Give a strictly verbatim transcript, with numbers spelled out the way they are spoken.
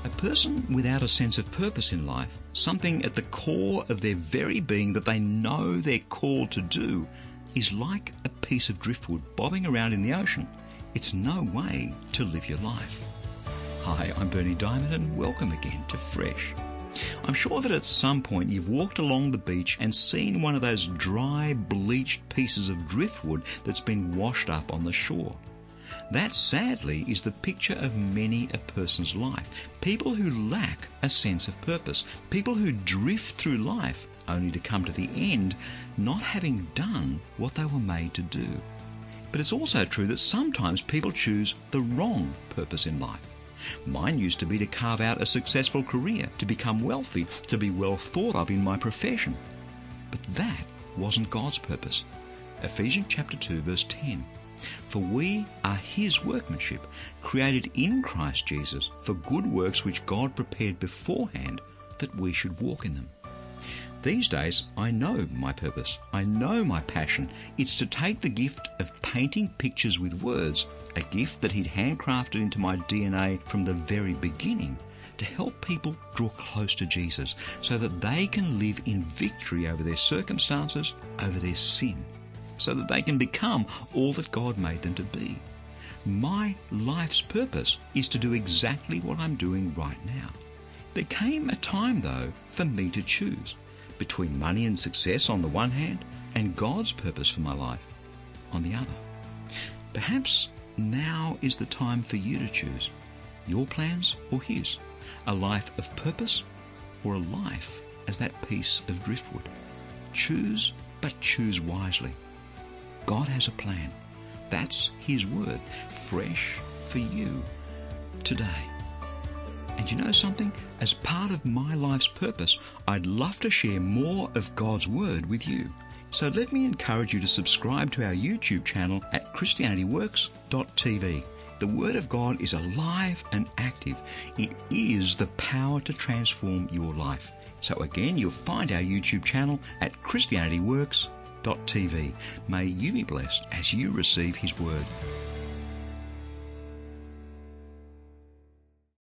A person without a sense of purpose in life, something at the core of their very being that they know they're called to do, is like a piece of driftwood bobbing around in the ocean. It's no way to live your life. Hi, I'm Berni Dymet and welcome again to Fresh. I'm sure that at some point you've walked along the beach and seen one of those dry, bleached pieces of driftwood that's been washed up on the shore. That, sadly, is the picture of many a person's life. People who lack a sense of purpose. People who drift through life only to come to the end not having done what they were made to do. But it's also true that sometimes people choose the wrong purpose in life. Mine used to be to carve out a successful career, to become wealthy, to be well thought of in my profession. But that wasn't God's purpose. Ephesians chapter two verse ten. For we are his workmanship, created in Christ Jesus for good works which God prepared beforehand that we should walk in them. These days, I know my purpose. I know my passion. It's to take the gift of painting pictures with words, a gift that he'd handcrafted into my D N A from the very beginning, to help people draw close to Jesus so that they can live in victory over their circumstances, over their sin, so that they can become all that God made them to be. My life's purpose is to do exactly what I'm doing right now. There came a time, though, for me to choose between money and success on the one hand and God's purpose for my life on the other. Perhaps now is the time for you to choose your plans or his, a life of purpose or a life as that piece of driftwood. Choose, but choose wisely. God has a plan. That's his word, fresh for you today. And you know something? As part of my life's purpose, I'd love to share more of God's word with you. So let me encourage you to subscribe to our YouTube channel at christianity works dot t v. The Word of God is alive and active. It is the power to transform your life. So again, you'll find our YouTube channel at christianity works dot t v. May you be blessed as you receive his word.